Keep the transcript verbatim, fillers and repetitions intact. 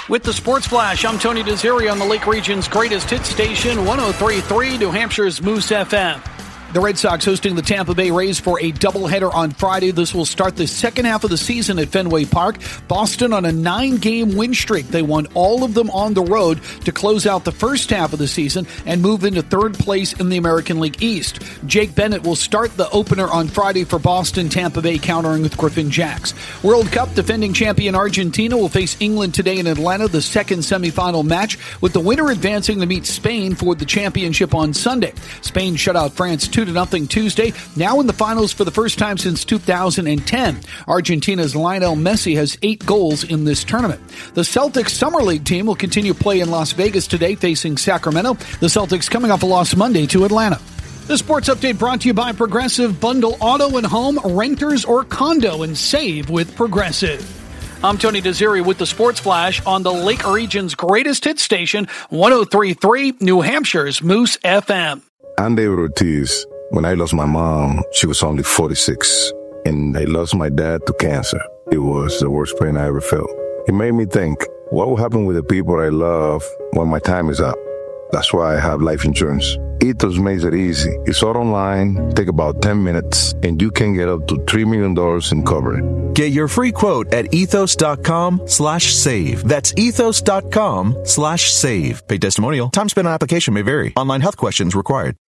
With the Sports Flash, I'm Tony Desiri on the Lake Region's greatest hit station, one oh three point three, New Hampshire's Moose F M. The Red Sox hosting the Tampa Bay Rays for a doubleheader on Friday. This will start the second half of the season at Fenway Park. Boston on a nine-game win streak. They won all of them on the road to close out the first half of the season and move into third place in the American League East. Jake Bennett will start the opener on Friday for Boston, Tampa Bay countering with Griffin Jacks. World Cup defending champion Argentina will face England today in Atlanta, the second semifinal match, with the winner advancing to meet Spain for the championship on Sunday. Spain shut out France two to nothing Tuesday, now in the finals for the first time since two thousand ten. Argentina's Lionel Messi has eight goals in this tournament. The Celtics Summer League team will continue play in Las Vegas today, facing Sacramento. The Celtics coming off a loss Monday to Atlanta. The sports update brought to you by Progressive. Bundle auto and home, renters or condo, and save with Progressive. I'm Tony Desiri with the Sports Flash on the Lake Region's greatest hit station, one oh three point three, New Hampshire's Moose F M. I'm David Ortiz. When I lost my mom, she was only forty-six, and I lost my dad to cancer. It was the worst pain I ever felt. It made me think, what will happen with the people I love when my time is up? That's why I have life insurance. Ethos makes it easy. It's all online, take about ten minutes, and you can get up to three million dollars in coverage. Get your free quote at ethos.com slash save. That's ethos.com slash save. Paid testimonial. Time spent on application may vary. Online health questions required.